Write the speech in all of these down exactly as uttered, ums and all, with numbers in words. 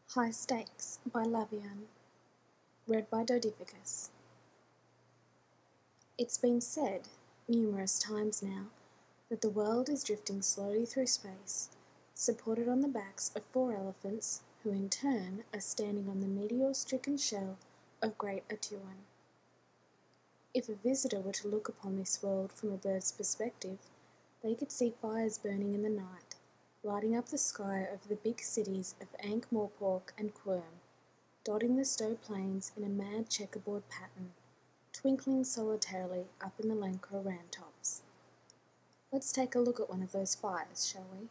High Stakes by Lavian, read by Dodificus. It's been said numerous times now that the world is drifting slowly through space, supported on the backs of four elephants who in turn are standing on the meteor-stricken shell of Great Atuan. If a visitor were to look upon this world from a bird's perspective, they could see fires burning in the night, lighting up the sky over the big cities of Ankh-Morpork and Quirm, dotting the Stowe Plains in a mad checkerboard pattern, twinkling solitarily up in the Lancro Rantops. Let's take a look at one of those fires, shall we?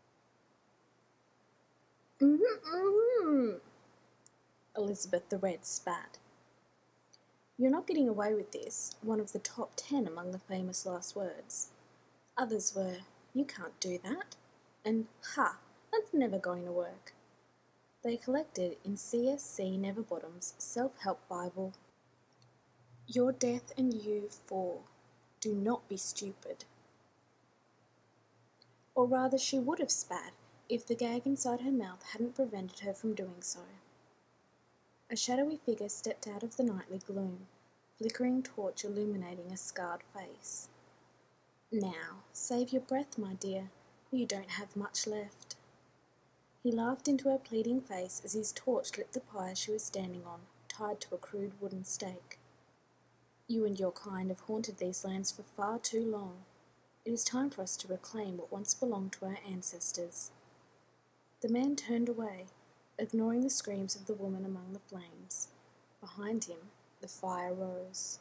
Mm-hmm. Elizabeth the Red spat. You're not getting away with this, one of the top ten among the famous last words. Others were, you can't do that, and ha, that's never going to work. They collected in C S C Neverbottom's self-help Bible, Your Death and You Four. Do not be stupid. Or rather, she would have spat if the gag inside her mouth hadn't prevented her from doing so. A shadowy figure stepped out of the nightly gloom, flickering torch illuminating a scarred face. Now, save your breath, my dear. You don't have much left. He laughed into her pleading face as his torch lit the pyre she was standing on, tied to a crude wooden stake. You and your kind have haunted these lands for far too long. It is time for us to reclaim what once belonged to our ancestors. The man turned away, ignoring the screams of the woman among the flames. Behind him, the fire rose.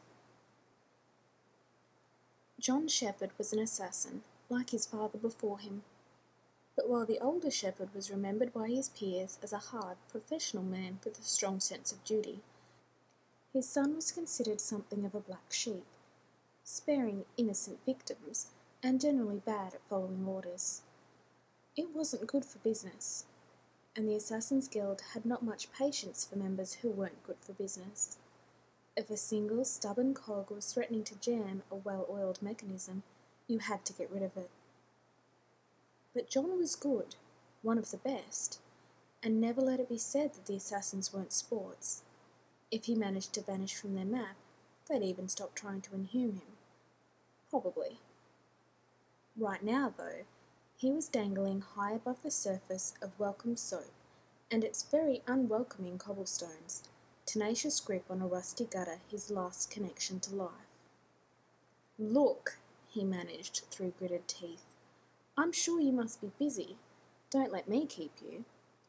John Shepherd was an assassin, like his father before him. But while the older Shepherd was remembered by his peers as a hard, professional man with a strong sense of duty, his son was considered something of a black sheep, sparing innocent victims and generally bad at following orders. It wasn't good for business, and the Assassin's Guild had not much patience for members who weren't good for business. If a single stubborn cog was threatening to jam a well-oiled mechanism, you had to get rid of it. But John was good, one of the best, and never let it be said that the assassins weren't sports. If he managed to vanish from their map, they'd even stop trying to inhume him. Probably. Right now, though, he was dangling high above the surface of Welcome Soap and its very unwelcoming cobblestones, tenacious grip on a rusty gutter his last connection to life. Look, he managed through gritted teeth. I'm sure you must be busy. Don't let me keep you.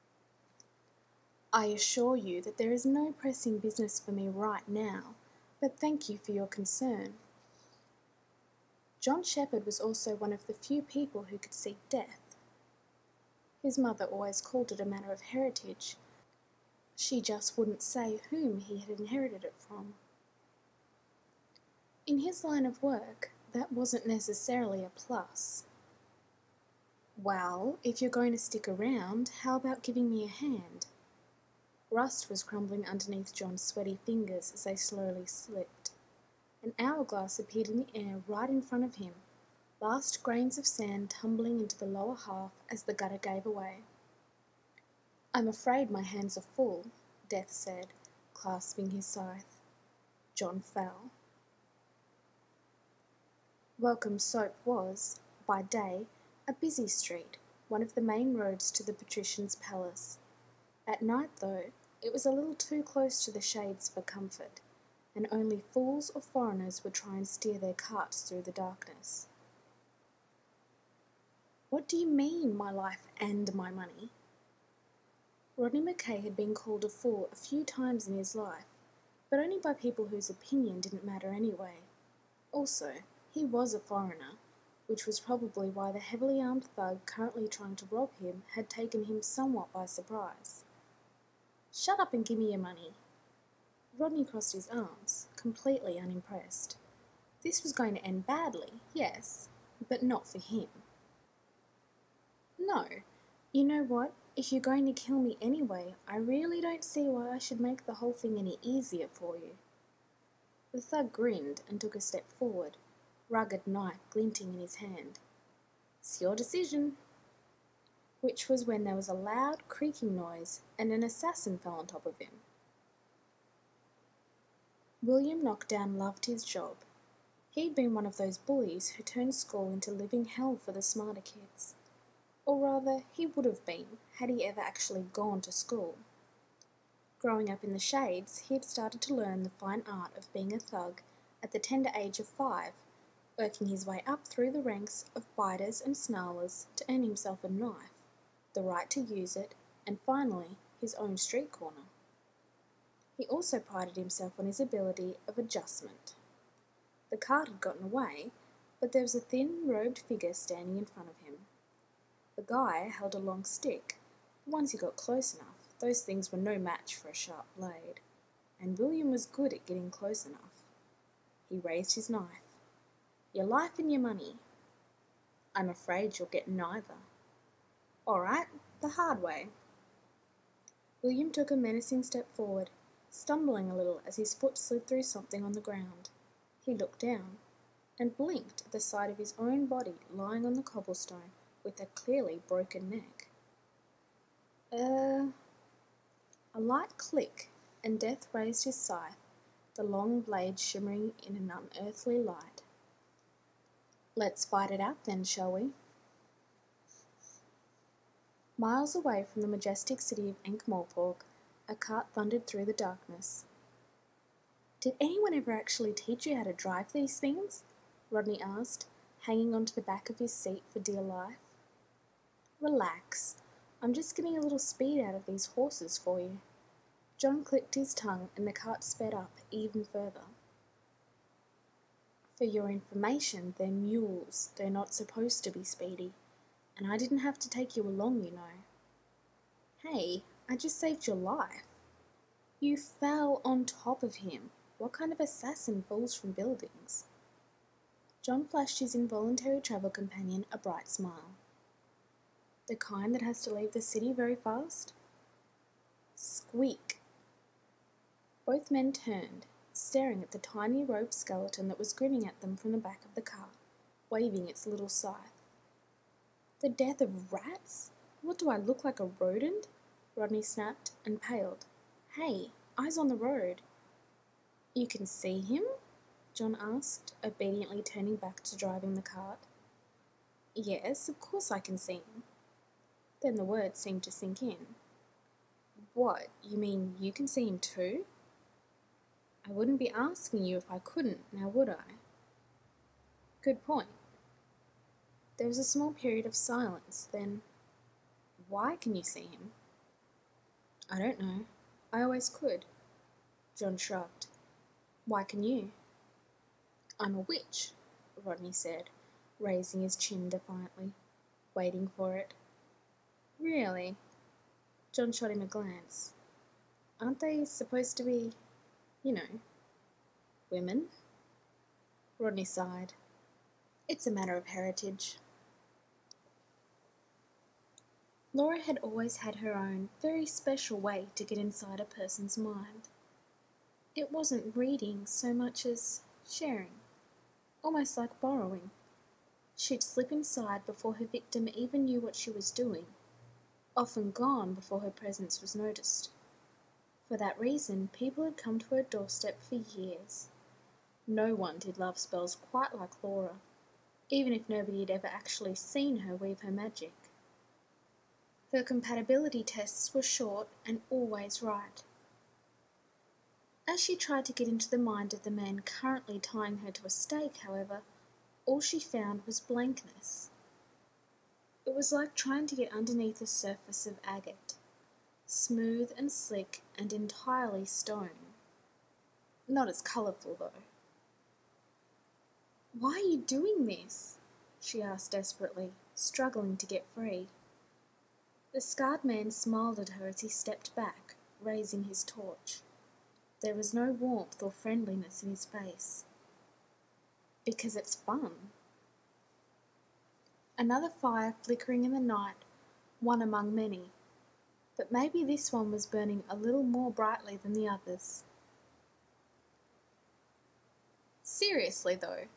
I assure you that there is no pressing business for me right now, but thank you for your concern. John Shepherd was also one of the few people who could see death. His mother always called it a matter of heritage. She just wouldn't say whom he had inherited it from. In his line of work, that wasn't necessarily a plus. Well, if you're going to stick around, how about giving me a hand? Rust was crumbling underneath John's sweaty fingers as they slowly slipped. An hourglass appeared in the air right in front of him, last grains of sand tumbling into the lower half as the gutter gave away. I'm afraid my hands are full, Death said, clasping his scythe. John fell. Welcome Soap was, by day, a busy street, one of the main roads to the patrician's palace. At night, though, it was a little too close to the shades for comfort, and only fools or foreigners would try and steer their carts through the darkness. What do you mean, my life and my money? Rodney Mackay had been called a fool a few times in his life, but only by people whose opinion didn't matter anyway. Also, he was a foreigner, which was probably why the heavily armed thug currently trying to rob him had taken him somewhat by surprise. Shut up and give me your money. Rodney crossed his arms, completely unimpressed. This was going to end badly, yes, but not for him. No, you know what? If you're going to kill me anyway, I really don't see why I should make the whole thing any easier for you. The thug grinned and took a step forward, rugged knife glinting in his hand. It's your decision. which was when there was a loud creaking noise and an assassin fell on top of him. William Knockdown loved his job. He'd been one of those bullies who turned school into living hell for the smarter kids. Or rather, he would have been, had he ever actually gone to school. Growing up in the shades, he had started to learn the fine art of being a thug at the tender age of five, working his way up through the ranks of biters and snarlers to earn himself a knife, the right to use it, and finally, his own street corner. He also prided himself on his ability of adjustment. The cart had gotten away, but there was a thin, robed figure standing in front of him. The guy held a long stick, but once he got close enough, those things were no match for a sharp blade, and William was good at getting close enough. He raised his knife. "Your life and your money." "I'm afraid you'll get neither." "All right, the hard way." William took a menacing step forward, stumbling a little as his foot slid through something on the ground. He looked down and blinked at the sight of his own body lying on the cobblestone with a clearly broken neck. Uh, a light click, and Death raised his scythe, the long blade shimmering in an unearthly light. "Let's fight it out then, shall we?" Miles away from the majestic city of Ankh-Morpork, a cart thundered through the darkness. "Did anyone ever actually teach you how to drive these things?" Rodney asked, hanging onto the back of his seat for dear life. "Relax. I'm just getting a little speed out of these horses for you." John clicked his tongue and the cart sped up even further. "For your information, they're mules. They're not supposed to be speedy. And I didn't have to take you along, you know." "Hey, I just saved your life." "You fell on top of him. What kind of assassin falls from buildings?" John flashed his involuntary travel companion a bright smile. "The kind that has to leave the city very fast?" Squeak! Both men turned, staring at the tiny robed skeleton that was grinning at them from the back of the car, waving its little scythe. "The death of rats? What, do I look like a rodent?" Rodney snapped and paled. "Hey, eyes on the road." "You can see him?" John asked, obediently turning back to driving the cart. "Yes, of course I can see him." Then the words seemed to sink in. "What, you mean you can see him too?" "I wouldn't be asking you if I couldn't, now would I?" "Good point." There was a small period of silence, then, "Why can you see him?" "I don't know. I always could." John shrugged. "Why can you?" "I'm a witch," Rodney said, raising his chin defiantly, waiting for it. "Really?" John shot him a glance. "Aren't they supposed to be, you know, women?" Rodney sighed. "It's a matter of heritage." Laura had always had her own, very special way to get inside a person's mind. It wasn't reading so much as sharing, almost like borrowing. She'd slip inside before her victim even knew what she was doing, often gone before her presence was noticed. For that reason, people had come to her doorstep for years. No one did love spells quite like Laura, even if nobody had ever actually seen her weave her magic. Her compatibility tests were short and always right. As she tried to get into the mind of the man currently tying her to a stake, however, all she found was blankness. It was like trying to get underneath the surface of agate, smooth and slick and entirely stone. Not as colourful, though. "Why are you doing this?" she asked desperately, struggling to get free. The scarred man smiled at her as he stepped back, raising his torch. There was no warmth or friendliness in his face. "Because it's fun." Another fire flickering in the night, one among many, but maybe this one was burning a little more brightly than the others. "Seriously, though,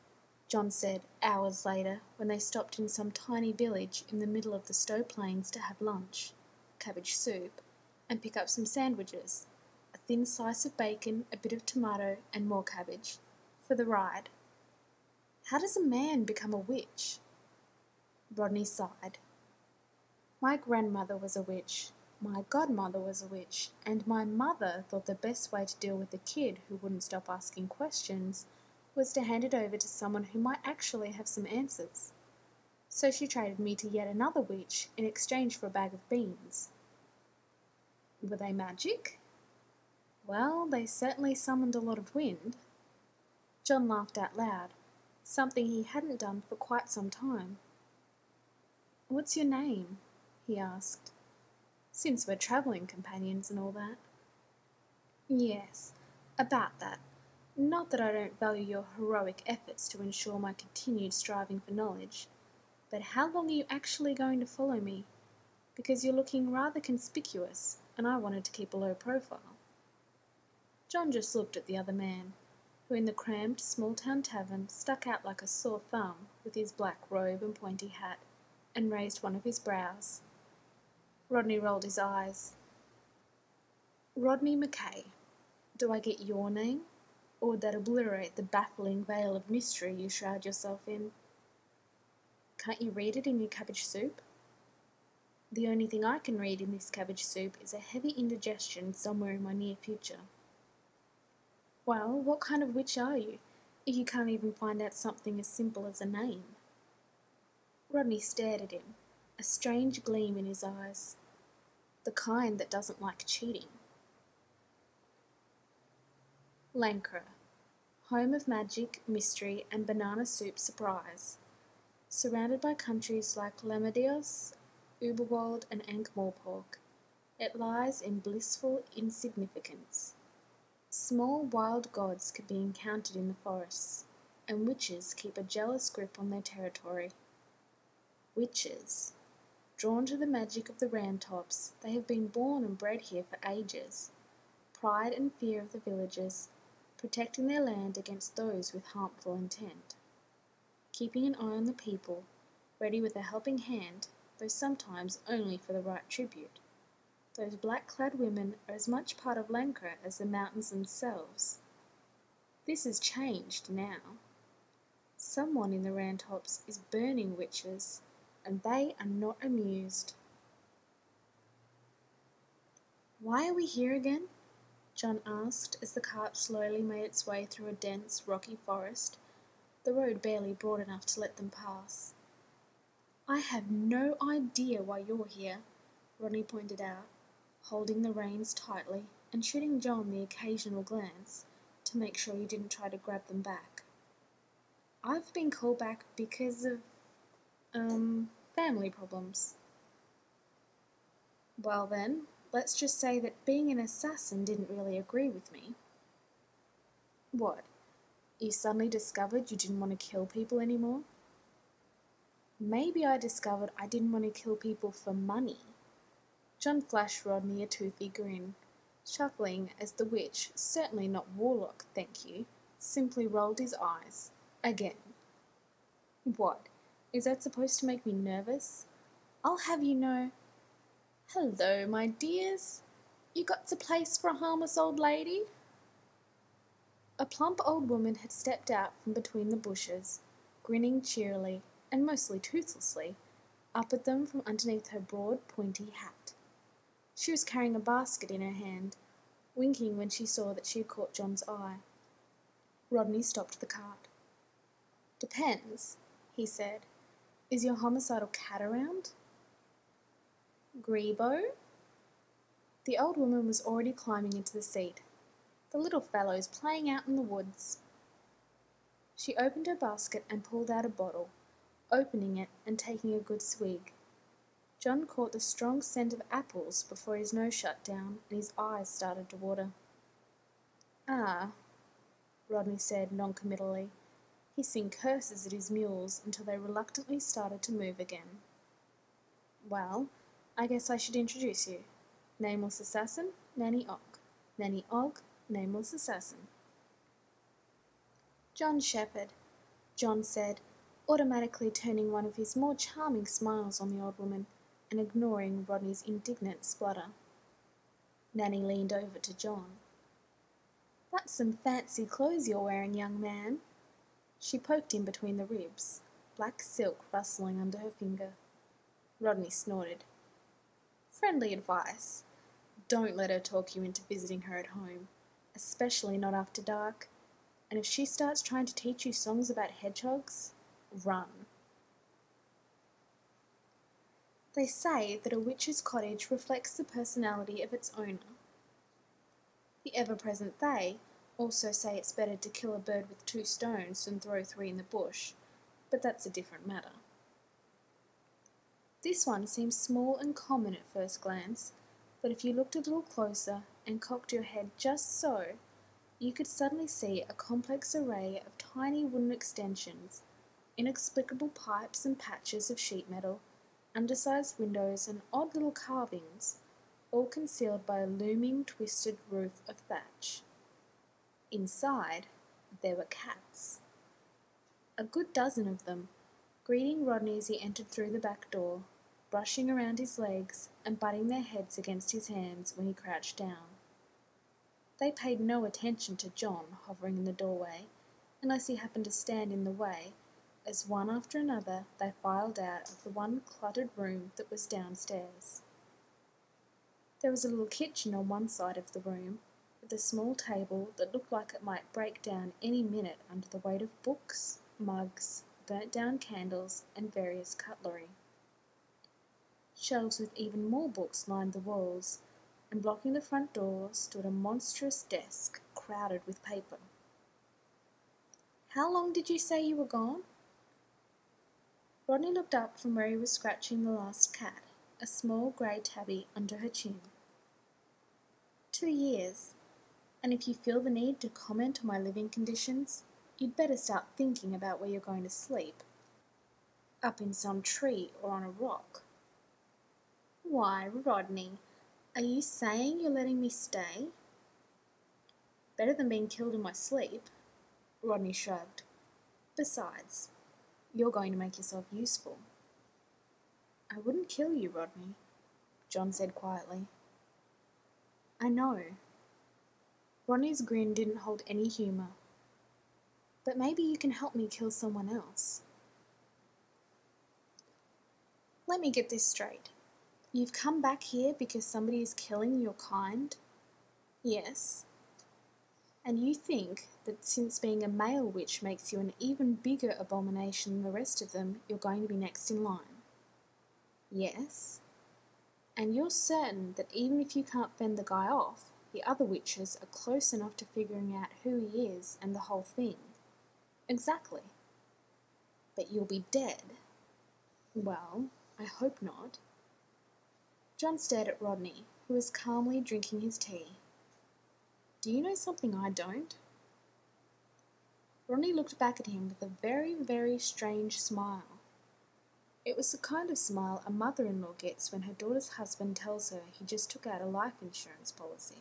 John said hours later when they stopped in some tiny village in the middle of the Stowe Plains to have lunch, cabbage soup, and pick up some sandwiches, a thin slice of bacon, a bit of tomato, and more cabbage, for the ride. How does a man become a witch? Rodney sighed. My grandmother was a witch, my godmother was a witch, and my mother thought the best way to deal with a kid who wouldn't stop asking questions was to hand it over to someone who might actually have some answers. So she traded me to yet another witch in exchange for a bag of beans. Were they magic? Well, they certainly summoned a lot of wind. John laughed out loud, something he hadn't done for quite some time. What's your name? He asked, since we're travelling companions and all that. Yes, about that. Not that I don't value your heroic efforts to ensure my continued striving for knowledge, but how long are you actually going to follow me? Because you're looking rather conspicuous, and I wanted to keep a low profile. John just looked at the other man, who in the crammed small-town tavern stuck out like a sore thumb with his black robe and pointy hat, and raised one of his brows. Rodney rolled his eyes. Rodney Mackay. Do I get your name? Or would that obliterate the baffling veil of mystery you shroud yourself in? Can't you read it in your cabbage soup? The only thing I can read in this cabbage soup is a heavy indigestion somewhere in my near future. Well, what kind of witch are you, if you can't even find out something as simple as a name? Rodney stared at him, a strange gleam in his eyes, the kind that doesn't like cheating. Lancre, home of magic, mystery, and banana soup surprise. Surrounded by countries like Lemadios, Uberwald, and Ankh-Morpork, it lies in blissful insignificance. Small wild gods can be encountered in the forests, and witches keep a jealous grip on their territory. Witches. Drawn to the magic of the Ramtops, they have been born and bred here for ages. Pride and fear of the villagers, protecting their land against those with harmful intent. Keeping an eye on the people, ready with a helping hand, though sometimes only for the right tribute. Those black-clad women are as much part of Lancre as the mountains themselves. This has changed now. Someone in the Ramtops is burning witches, and they are not amused. Why are we here again? John asked as the cart slowly made its way through a dense, rocky forest, the road barely broad enough to let them pass. I have no idea why you're here, Rodney pointed out, holding the reins tightly and shooting John the occasional glance to make sure he didn't try to grab them back. I've been called back because of, um, family problems. Well then, let's just say that being an assassin didn't really agree with me. What? You suddenly discovered you didn't want to kill people anymore? Maybe I discovered I didn't want to kill people for money. John flashed Rodney a toothy grin, chuckling as the witch, certainly not warlock, thank you, simply rolled his eyes. Again. What? Is that supposed to make me nervous? I'll have you know... Hello, my dears. You got a place for a harmless old lady? A plump old woman had stepped out from between the bushes, grinning cheerily, and mostly toothlessly, up at them from underneath her broad, pointy hat. She was carrying a basket in her hand, winking when she saw that she had caught John's eye. Rodney stopped the cart. Depends, he said. Is your homicidal cat around? Grebo? The old woman was already climbing into the seat. The little fellow's playing out in the woods. She opened her basket and pulled out a bottle, opening it and taking a good swig. John caught the strong scent of apples before his nose shut down and his eyes started to water. Ah, Rodney said noncommittally, hissing curses at his mules until they reluctantly started to move again. Well, I guess I should introduce you. Nameless Assassin, Nanny Og. Nanny Og, Nameless Assassin. John Shepherd, John said, automatically turning one of his more charming smiles on the old woman and ignoring Rodney's indignant splutter. Nanny leaned over to John. "That's some fancy clothes you're wearing, young man." She poked him between the ribs, black silk rustling under her finger. Rodney snorted. "Friendly advice. Don't let her talk you into visiting her at home, especially not after dark. And if she starts trying to teach you songs about hedgehogs, run." They say that a witch's cottage reflects the personality of its owner. The ever-present they also say it's better to kill a bird with two stones than throw three in the bush, but that's a different matter. This one seems small and common at first glance, but if you looked a little closer and cocked your head just so, you could suddenly see a complex array of tiny wooden extensions, inexplicable pipes and patches of sheet metal, undersized windows and odd little carvings, all concealed by a looming twisted roof of thatch. Inside, there were cats. A good dozen of them, greeting Rodney as he entered through the back door, brushing around his legs and butting their heads against his hands when he crouched down. They paid no attention to John hovering in the doorway, unless he happened to stand in the way, as one after another they filed out of the one cluttered room that was downstairs. There was a little kitchen on one side of the room, with a small table that looked like it might break down any minute under the weight of books, mugs, burnt-down candles, and various cutlery. Shelves with even more books lined the walls, and blocking the front door stood a monstrous desk crowded with paper. "How long did you say you were gone?" Rodney looked up from where he was scratching the last cat, a small grey tabby under her chin. "Two years, and if you feel the need to comment on my living conditions, you'd better start thinking about where you're going to sleep. Up in some tree or on a rock." "Why, Rodney, are you saying you're letting me stay?" "Better than being killed in my sleep." Rodney shrugged. "Besides, you're going to make yourself useful." "I wouldn't kill you, Rodney," John said quietly. "I know." Rodney's grin didn't hold any humour. "But maybe you can help me kill someone else." "Let me get this straight. You've come back here because somebody is killing your kind?" "Yes." "And you think that since being a male witch makes you an even bigger abomination than the rest of them, you're going to be next in line?" "Yes." "And you're certain that even if you can't fend the guy off, the other witches are close enough to figuring out who he is and the whole thing?" "Exactly." "But you'll be dead." "Well, I hope not." John stared at Rodney, who was calmly drinking his tea. "Do you know something I don't?" Rodney looked back at him with a very, very strange smile. It was the kind of smile a mother-in-law gets when her daughter's husband tells her he just took out a life insurance policy.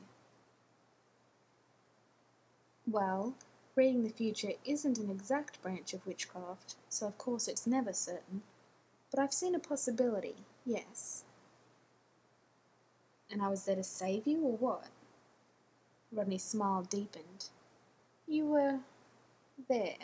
"Well, reading the future isn't an exact branch of witchcraft, so of course it's never certain, but I've seen a possibility, yes." "And I was there to save you, or what?" Rodney's smile deepened. "You were there."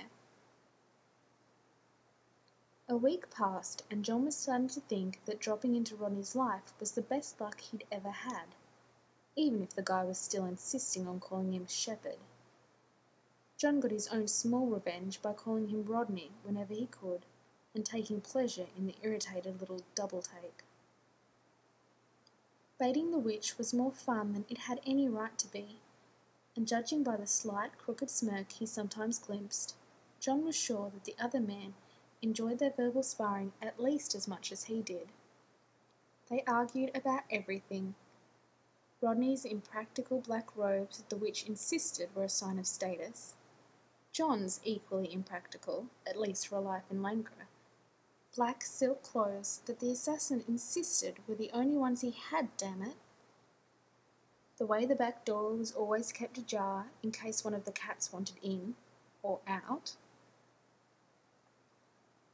A week passed, and John was starting to think that dropping into Rodney's life was the best luck he'd ever had, even if the guy was still insisting on calling him Shepherd. John got his own small revenge by calling him Rodney whenever he could, and taking pleasure in the irritated little double-take. Baiting the witch was more fun than it had any right to be, and judging by the slight, crooked smirk he sometimes glimpsed, John was sure that the other man enjoyed their verbal sparring at least as much as he did. They argued about everything. Rodney's impractical black robes that the witch insisted were a sign of status. John's equally impractical, at least for a life in Langre. Black silk clothes that the assassin insisted were the only ones he had, damn it. The way the back door was always kept ajar in case one of the cats wanted in, or out.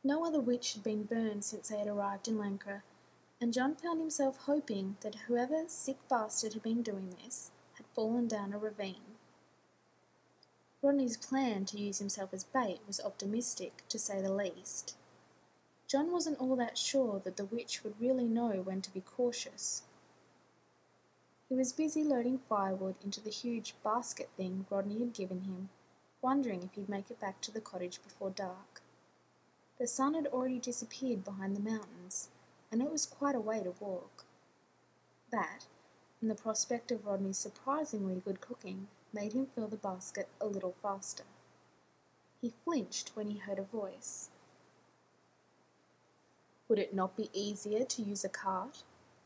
No other witch had been burned since they had arrived in Lancre, and John found himself hoping that whoever sick bastard had been doing this had fallen down a ravine. Rodney's plan to use himself as bait was optimistic, to say the least. John wasn't all that sure that the witch would really know when to be cautious. He was busy loading firewood into the huge basket thing Rodney had given him, wondering if he'd make it back to the cottage before dark. The sun had already disappeared behind the mountains, and it was quite a way to walk. That, and the prospect of Rodney's surprisingly good cooking, made him fill the basket a little faster. He flinched when he heard a voice. Would it not be easier to use a cart?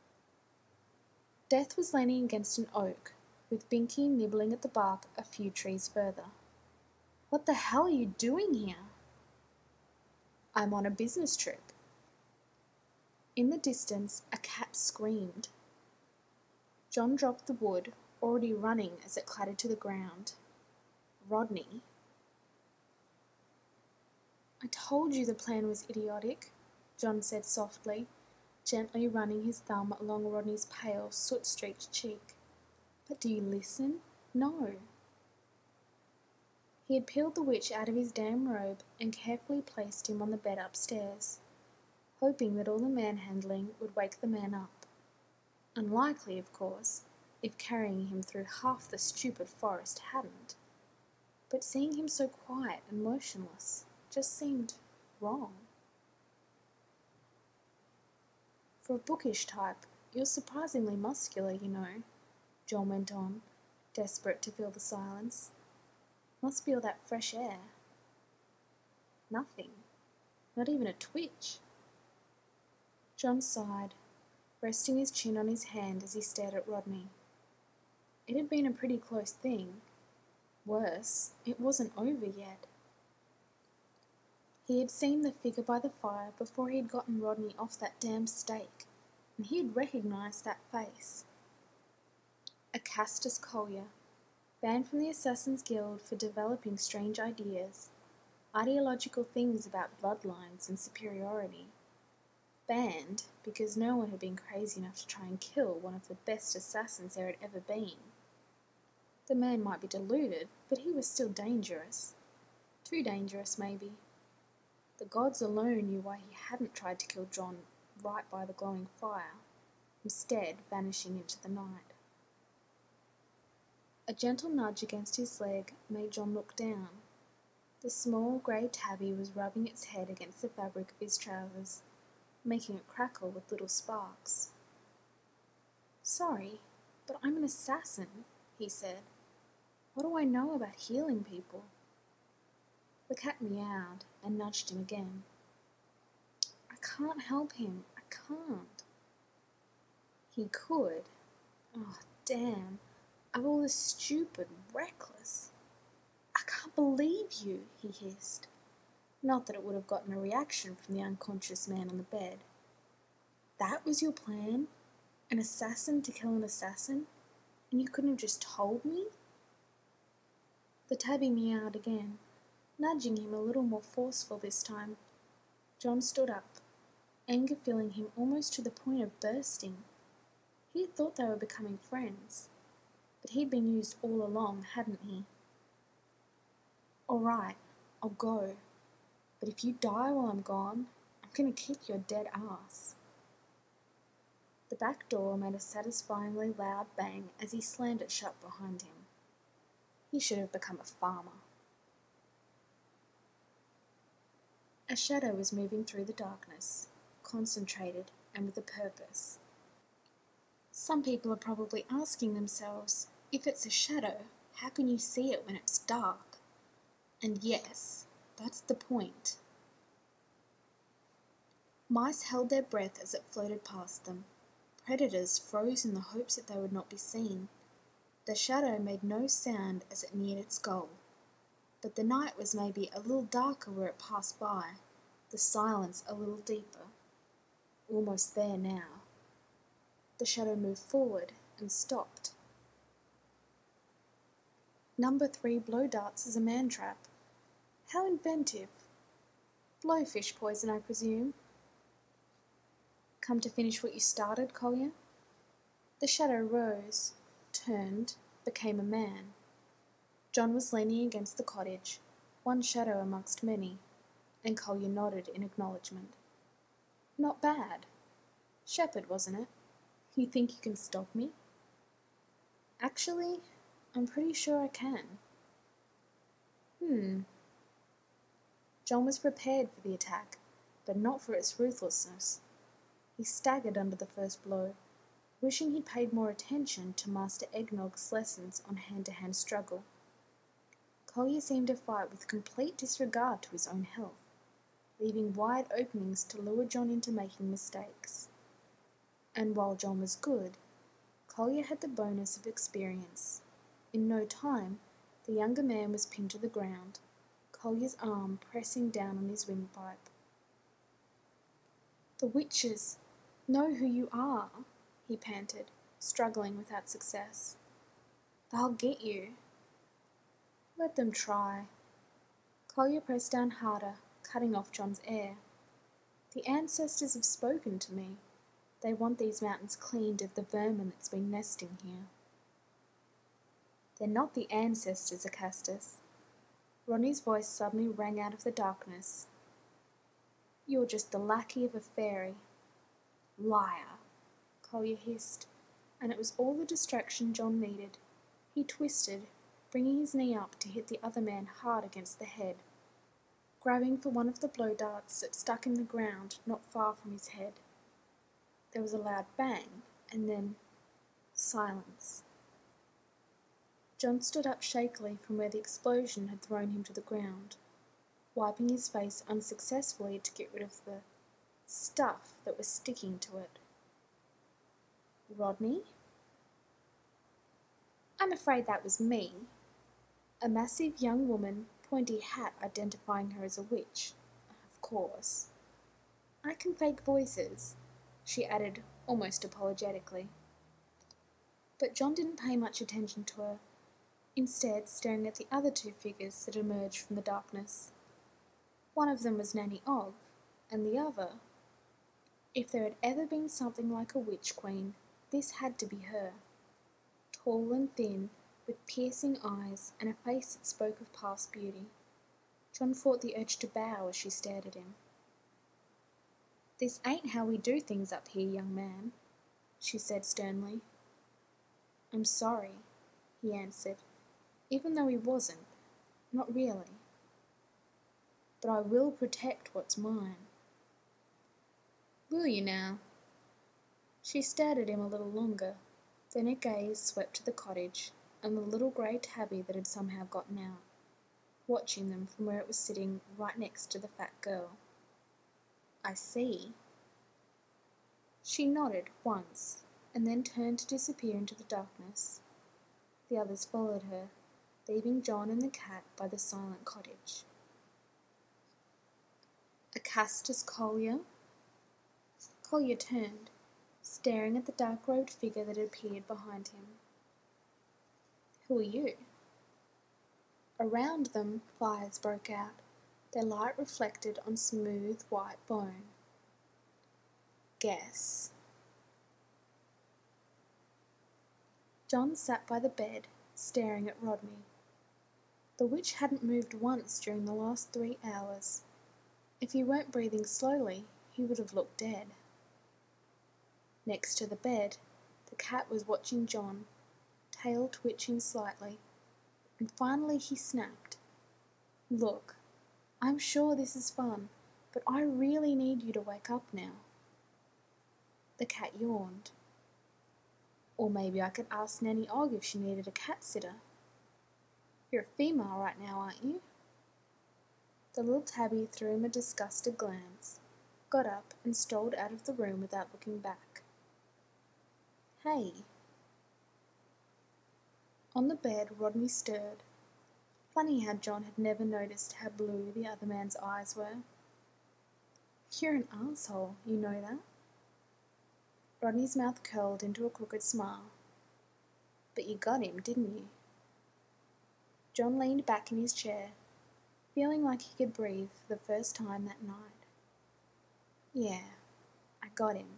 Death was leaning against an oak, with Binky nibbling at the bark a few trees further. What the hell are you doing here? I'm on a business trip. In the distance, a cat screamed. John dropped the wood, already running as it clattered to the ground. Rodney. I told you the plan was idiotic, John said softly, gently running his thumb along Rodney's pale, soot-streaked cheek. But do you listen? No. He had peeled the witch out of his damn robe and carefully placed him on the bed upstairs, hoping that all the manhandling would wake the man up. Unlikely, of course, if carrying him through half the stupid forest hadn't. But seeing him so quiet and motionless just seemed wrong. For a bookish type, you're surprisingly muscular, you know, John went on, desperate to fill the silence. Must be all that fresh air. Nothing. Not even a twitch. John sighed, resting his chin on his hand as he stared at Rodney. It had been a pretty close thing. Worse, it wasn't over yet. He had seen the figure by the fire before he had gotten Rodney off that damn stake, and he had recognised that face. Acastus Collier, banned from the Assassin's Guild for developing strange ideas, ideological things about bloodlines and superiority. Banned because no one had been crazy enough to try and kill one of the best assassins there had ever been. The man might be deluded, but he was still dangerous. Too dangerous, maybe. The gods alone knew why he hadn't tried to kill John right by the glowing fire, instead vanishing into the night. A gentle nudge against his leg made John look down. The small grey tabby was rubbing its head against the fabric of his trousers, making it crackle with little sparks. Sorry, but I'm an assassin, he said. What do I know about healing people? The cat meowed and nudged him again. I can't help him. I can't. He could. Oh, damn. I'm all this stupid, reckless. I can't believe you, he hissed. Not that it would have gotten a reaction from the unconscious man on the bed. That was your plan? An assassin to kill an assassin? And you couldn't have just told me? The tabby meowed again, nudging him a little more forceful this time. John stood up, anger filling him almost to the point of bursting. He had thought they were becoming friends, but he'd been used all along, hadn't he? All right, I'll go, but if you die while I'm gone, I'm going to kick your dead ass. The back door made a satisfyingly loud bang as he slammed it shut behind him. He should have become a farmer. A shadow was moving through the darkness, concentrated and with a purpose. Some people are probably asking themselves, if it's a shadow, how can you see it when it's dark? And yes, that's the point. Mice held their breath as it floated past them. Predators froze in the hopes that they would not be seen. The shadow made no sound as it neared its goal, but the night was maybe a little darker where it passed by, the silence a little deeper. Almost there now. The shadow moved forward and stopped. Number three blow darts is a man-trap. How inventive. Blowfish poison, I presume. Come to finish what you started, Collier? The shadow rose, turned, became a man. John was leaning against the cottage, one shadow amongst many, and Collier nodded in acknowledgement. Not bad. Shepherd, wasn't it? You think you can stop me? Actually, I'm pretty sure I can. Hmm. John was prepared for the attack, but not for its ruthlessness. He staggered under the first blow, wishing he'd paid more attention to Master Eggnog's lessons on hand-to-hand struggle. Collier seemed to fight with complete disregard to his own health, leaving wide openings to lure John into making mistakes. And while John was good, Collier had the bonus of experience. In no time, the younger man was pinned to the ground, Collier's arm pressing down on his windpipe. The witches know who you are, he panted, struggling without success. They'll get you. Let them try. Collier pressed down harder, cutting off John's air. The ancestors have spoken to me. They want these mountains cleaned of the vermin that's been nesting here. They're not the ancestors, Acastus. Rodney's voice suddenly rang out of the darkness. You're just the lackey of a fairy. Liar, Collier hissed, and it was all the distraction John needed. He twisted, bringing his knee up to hit the other man hard against the head, grabbing for one of the blow darts that stuck in the ground not far from his head. There was a loud bang, and then silence. John stood up shakily from where the explosion had thrown him to the ground, wiping his face unsuccessfully to get rid of the stuff that was sticking to it. Rodney? I'm afraid that was me. A massive young woman, pointy hat identifying her as a witch. Of course. I can fake voices, she added almost apologetically. But John didn't pay much attention to her, instead staring at the other two figures that emerged from the darkness. One of them was Nanny Ogg, and the other... If there had ever been something like a witch queen, this had to be her. Tall and thin, with piercing eyes and a face that spoke of past beauty. John fought the urge to bow as she stared at him. This ain't how we do things up here, young man, she said sternly. I'm sorry, he answered, even though he wasn't, not really. But I will protect what's mine. Will you now? She stared at him a little longer, then her gaze swept to the cottage and the little grey tabby that had somehow gotten out, watching them from where it was sitting right next to the fat girl. I see. She nodded once and then turned to disappear into the darkness. The others followed her, leaving John and the cat by the silent cottage. Acastus Collier? Collier turned, staring at the dark-robed figure that had appeared behind him. Who are you? Around them, fires broke out, their light reflected on smooth white bone. Guess. John sat by the bed, staring at Rodney. The witch hadn't moved once during the last three hours. If he weren't breathing slowly, he would have looked dead. Next to the bed, the cat was watching John, tail twitching slightly, and finally he snapped. Look, I'm sure this is fun, but I really need you to wake up now. The cat yawned. Or maybe I could ask Nanny Ogg if she needed a cat sitter. You're a female right now, aren't you? The little tabby threw him a disgusted glance, got up and strolled out of the room without looking back. Hey. On the bed, Rodney stirred. Funny how John had never noticed how blue the other man's eyes were. You're an asshole, you know that? Rodney's mouth curled into a crooked smile. But you got him, didn't you? John leaned back in his chair. feeling like he could breathe for the first time that night. Yeah, I got him.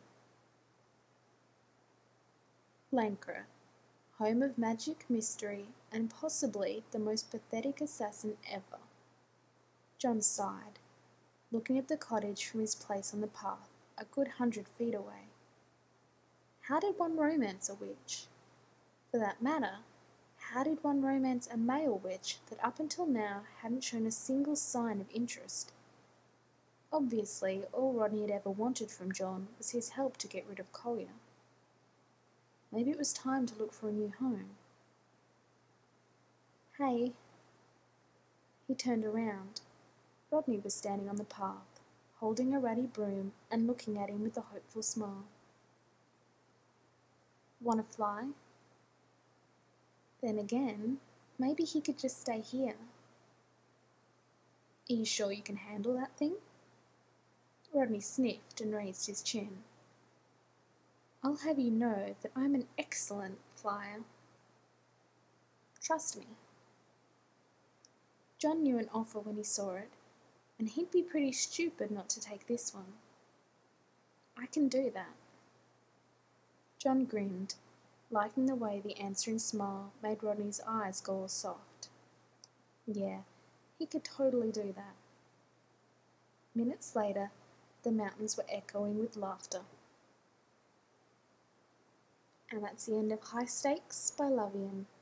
Lancre, home of magic, mystery, and possibly the most pathetic assassin ever. John sighed, looking at the cottage from his place on the path, a good hundred feet away. How did one romance a witch? For that matter, how did one romance a male witch that up until now hadn't shown a single sign of interest? Obviously, all Rodney had ever wanted from John was his help to get rid of Collier. Maybe it was time to look for a new home. Hey. He turned around. Rodney was standing on the path, holding a ratty broom and looking at him with a hopeful smile. Want to fly? Then again, maybe he could just stay here. Are you sure you can handle that thing? Rodney sniffed and raised his chin. I'll have you know that I'm an excellent flyer. Trust me. John knew an offer when he saw it, and he'd be pretty stupid not to take this one. I can do that. John grinned, liking the way the answering smile made Rodney's eyes go all soft. Yeah, he could totally do that. Minutes later, the mountains were echoing with laughter. And that's the end of High Stakes by Lovian.